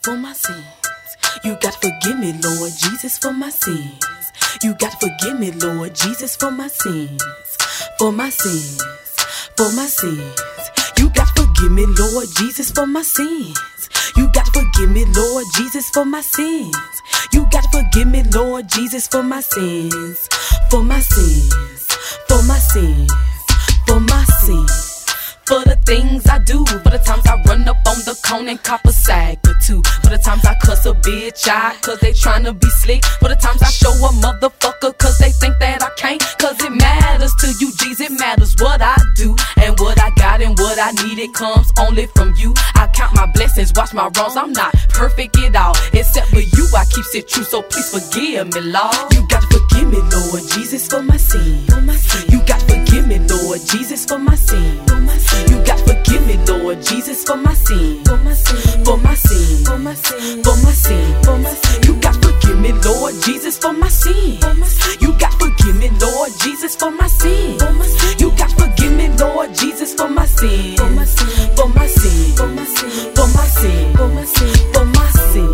for my sins. You got to forgive me, Lord Jesus, for my sins. You got to forgive me, Lord Jesus, for my sins. For my sins, for my sins. You got to forgive me, Lord Jesus, for my sins. You got to forgive me, Lord Jesus, for my sins. You got to forgive me, Lord Jesus, for my sins. For my sins, for my sins, for my sins. For the things I do, for the times I run up on the cone and cop a sack or two. For the times I cuss a bitch out, cause they tryna be slick. For the times I show a motherfucker, cause they think that I can't. Cause it matters to you, G's, it matters what I do. And what I got and what I need, it comes only from you. I count my blessings, watch my wrongs, I'm not perfect at all. Except for you, I keep it true, so please forgive me, Lord. You got to forgive me, Lord Jesus, for my sin. You got to forgive me, Lord Jesus, for my sin. You got to forgive me, Lord Jesus, for my sin. For my sin, for my sin, for my sin, for my sin, for my sin. You got to forgive me, Lord Jesus, for my sin. You got to forgive me, Lord Jesus, for my sin. You got to forgive me, Lord Jesus, for my sin. For my sin, for my sin, for my sin, for my sin, for my sin, for my sin.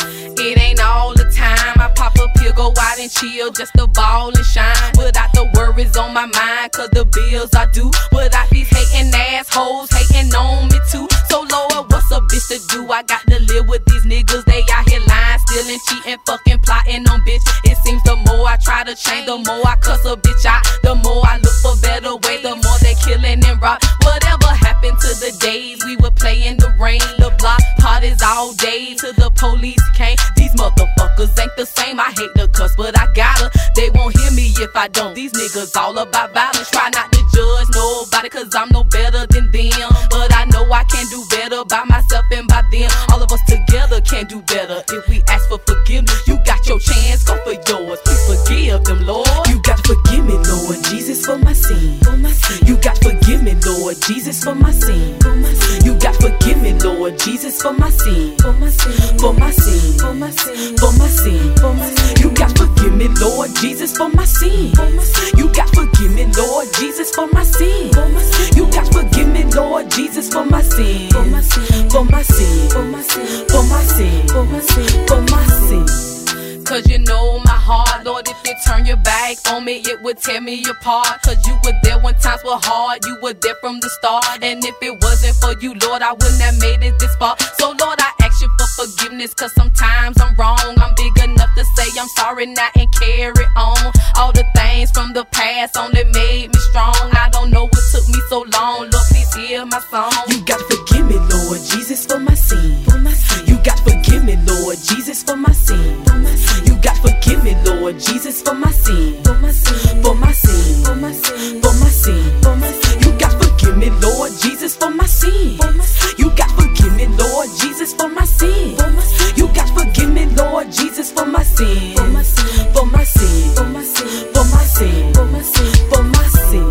It ain't all the time I pop up here, go out and chill, just to ball and shine. Without the worries on my mind, cause the bills I do. Without these hating assholes hating on me too. So Lord, what's a bitch to do? I got to live with these niggas, they out here lying, stealing, cheating, fucking, plotting on bitch. It seems the more I try to change, the more I cuss a bitch out. The more I look for better ways, the more they killing and rob. Whatever happened to the days we would play in the rain, the block parties all day till the police came. These motherfuckers ain't the same, I hate the cuss, but I gotta. They won't hear me if I don't. These niggas all about violence, try not to judge nobody, cause I'm no better than them. But I know I can do better by myself and by them. All of us together can do better if we ask for forgiveness. You got your chance, go for yours, please forgive them, Lord. You got to forgive me, Lord Jesus, for my sin. You got to forgive me, Lord Jesus, for my sin. You got to forgive me, Lord Jesus, for my sin. For my sin, for my sin, for my sin, for my sin, for my sin. You got to forgive me, Lord Jesus, for my sin. You got to forgive me, Lord Jesus, for my sin. You got to forgive me, Lord Jesus, for my sin. For my sin, for my sin, for my sin, for my sin, for my sin, for my sin. Cause you know my heart, Lord, if you turn your back on me, it would tear me apart. Cause you were there when times were hard, you were there from the start. And if it wasn't for you, Lord, I wouldn't have made it this far. So Lord, I ask you for forgiveness, cause sometimes I'm wrong. I'm big enough to say I'm sorry now and carry on. All the things from the past only made me strong. I don't know what took me so long, Lord, please hear my song. You got to forgive me, Lord Jesus, for my sin. You got to forgive me, Lord Jesus, for my sin. You got to forgive me, Lord Jesus, for my sin. For my sin, for my sin, for my sin, for my sin, for my sin. You got to forgive me, Lord Jesus, for my sin. You got to forgive me, Lord Jesus, for my sin. You got to forgive me, Lord Jesus, for my sin. For my sin, for my sin, for my sin, for my sin, for my sin, for my sin.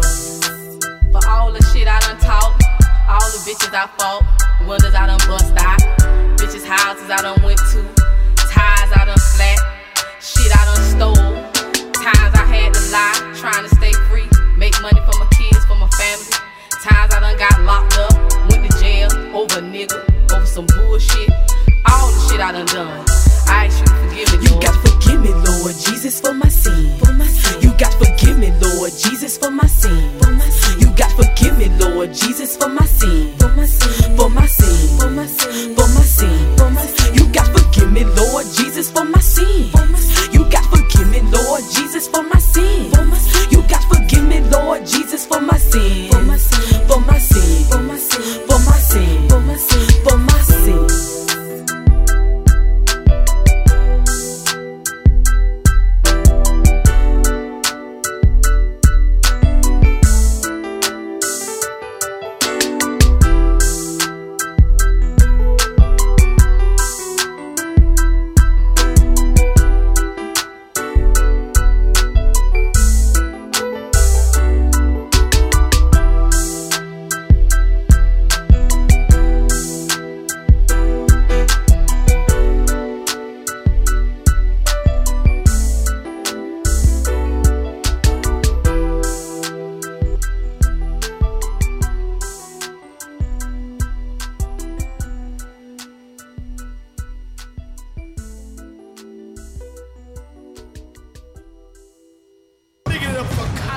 For all the shit I done taught, all the bitches I fought, windows I done bust out, bitches houses I done went to, ties I done slapped, shit I done stole, times I had to lie, trying to stay free, make money for my kids, for my family. Times I done got locked up, went to jail, over a nigga, over some bullshit. All the shit I done. I ask you to forgive me, Lord. You got to forgive me, Lord Jesus, for my sin. You got to forgive me, Lord Jesus, for my sin. You got to forgive me, Lord Jesus, for my sin. For my sin, for my sin, for my sin, for my sin, for my sin. You got to forgive me, Lord Jesus, for my sin. You got to forgive me, Lord Jesus, for my sin. You got to forgive me, Lord Jesus, for my sin. For my sin, for my sin, for my sin, for my sin, for my sin, for my sin.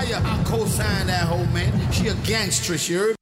tell you, I co-sign that hoe, man. She a gangstress, you heard?